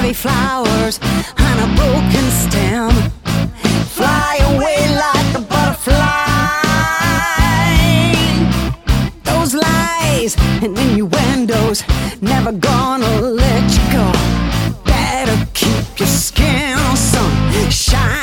only flowers on a broken stem. Fly away like a butterfly. Those lies and innuendos never gonna let you go. Better keep your skin on sunshine.